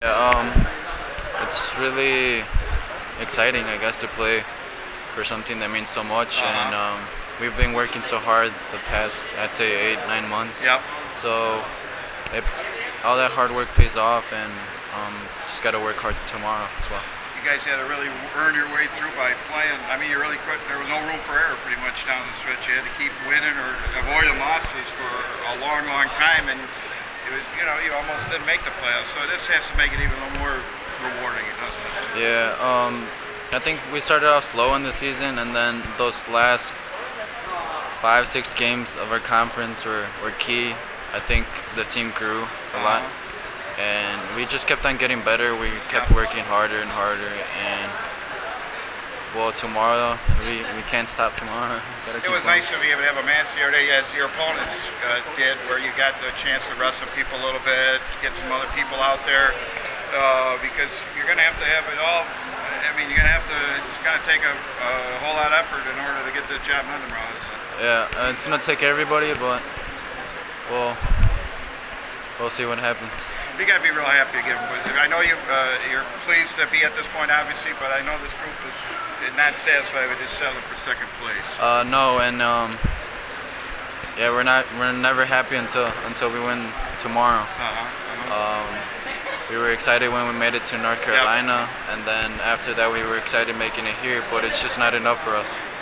It's really exciting, I guess, to play for something that means so much, and we've been working so hard the past, I'd say, 8-9 months. Yep. So all that hard work pays off, and just got to work hard tomorrow as well. You guys had to really earn your way through by playing. I mean, you really couldn't. There was no room for error pretty much down the stretch. You had to keep winning or avoiding losses for a long, long time, and it was, you almost didn't make the playoffs. So this has to make it even a little more rewarding, doesn't it? Yeah. I think we started off slow in the season, and then those last 5-6 games of our conference were key. I think the team grew a lot, and we just kept on getting better. We kept working harder and harder, and tomorrow we can't stop tomorrow. It was nice to be able to have a match the other day, as your opponents did, where you got the chance to wrestle people a little bit, get some other people out there, because you're going to have it all. I mean, it's going to take a whole lot of effort in order to get the job done tomorrow, isn't it? Yeah, it's going to take everybody, but we'll see what happens. You got to be real happy again. I know you're pleased to be at this point, obviously, but I know this group is not satisfied with just settling for second place. No, and we're never happy until we win tomorrow. We were excited when we made it to North Carolina, and then after that we were excited making it here, but it's just not enough for us.